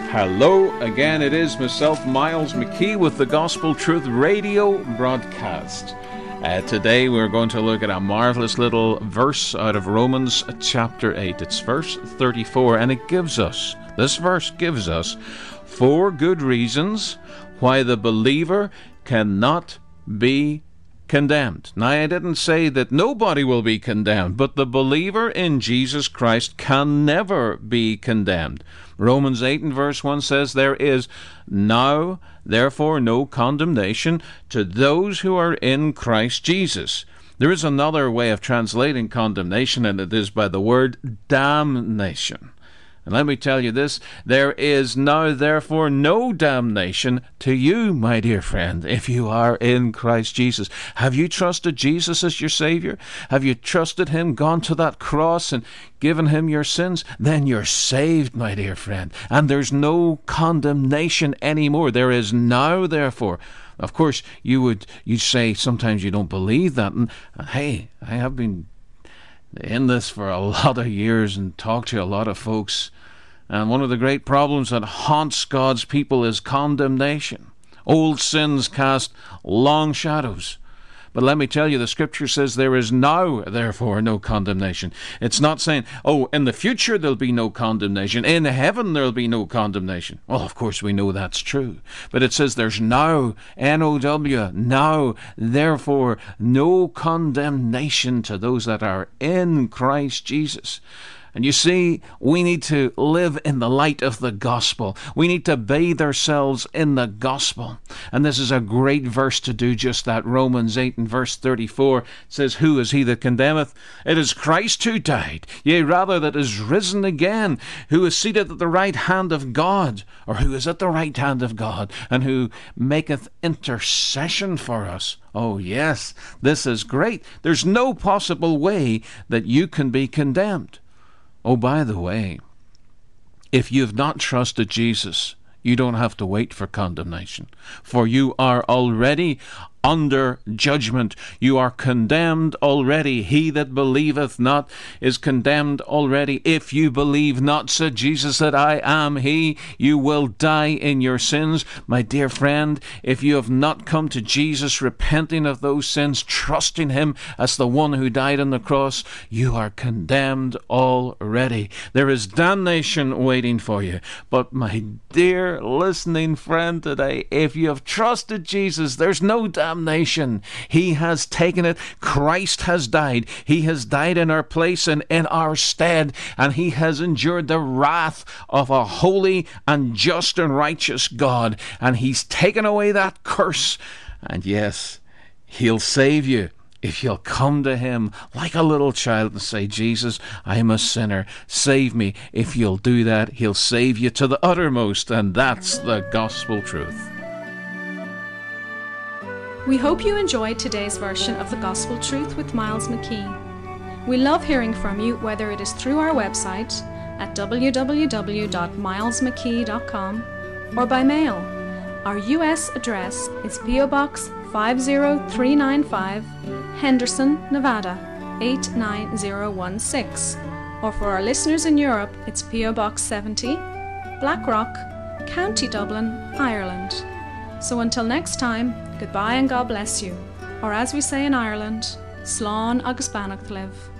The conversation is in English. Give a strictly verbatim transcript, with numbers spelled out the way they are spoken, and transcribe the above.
Hello again, it is myself, Miles McKee, with the Gospel Truth Radio broadcast. Uh, today we're going to look at a marvelous little verse out of Romans chapter eight. It's verse thirty-four, and it gives us, this verse gives us, four good reasons why the believer cannot be condemned. Now, I didn't say that nobody will be condemned, but the believer in Jesus Christ can never be condemned. Romans eight and verse one says, "There is now, therefore, no condemnation to those who are in Christ Jesus." There is another way of translating condemnation, and it is by the word damnation. And let me tell you this, there is now therefore no damnation to you, my dear friend, if you are in Christ Jesus. Have you trusted Jesus as your Savior? Have you trusted Him, gone to that cross and given Him your sins? Then you're saved, my dear friend. And there's no condemnation anymore. There is now therefore. Of course, you would you say sometimes you don't believe that. And, and hey, I have been in this for a lot of years and talked to a lot of folks. And one of the great problems that haunts God's people is condemnation. Old sins cast long shadows. But let me tell you, the Scripture says there is now, therefore, no condemnation. It's not saying, oh, in the future there'll be no condemnation. In heaven there'll be no condemnation. Well, of course, we know that's true. But it says there's now, N O W, now, therefore, no condemnation to those that are in Christ Jesus. And you see, we need to live in the light of the gospel. We need to bathe ourselves in the gospel. And this is a great verse to do just that. Romans eight and verse thirty-four says, "Who is he that condemneth? It is Christ who died, yea, rather that is risen again, who is seated at the right hand of God," or who is at the right hand of God, "and who maketh intercession for us." Oh yes, this is great. There's no possible way that you can be condemned. Oh, by the way, if you've not trusted Jesus, you don't have to wait for condemnation, for you are already under judgment. You are condemned already. He that believeth not is condemned already. If you believe not, said Jesus, that I am He, you will die in your sins. My dear friend, if you have not come to Jesus, repenting of those sins, trusting Him as the one who died on the cross, you are condemned already. There is damnation waiting for you. But my dear listening friend today, if you have trusted Jesus, there's no damnation. Nation. He has taken it. Christ has died. He has died in our place and in our stead, and He has endured the wrath of a holy and just and righteous God, and He's taken away that curse. And yes, He'll save you if you'll come to Him like a little child and say, "Jesus, I'm a sinner. Save me." If you'll do that, He'll save you to the uttermost, and that's the gospel truth. We hope you enjoyed today's version of the Gospel Truth with Miles McKee. We love hearing from you, whether it is through our website at w w w dot miles mckee dot com or by mail. Our U S address is P O Box five zero three nine five, Henderson, Nevada eight nine zero one six. Or for our listeners in Europe, it's P O Box seventy, Blackrock, County Dublin, Ireland. So until next time, goodbye and God bless you. Or as we say in Ireland, Slán agus beannacht libh.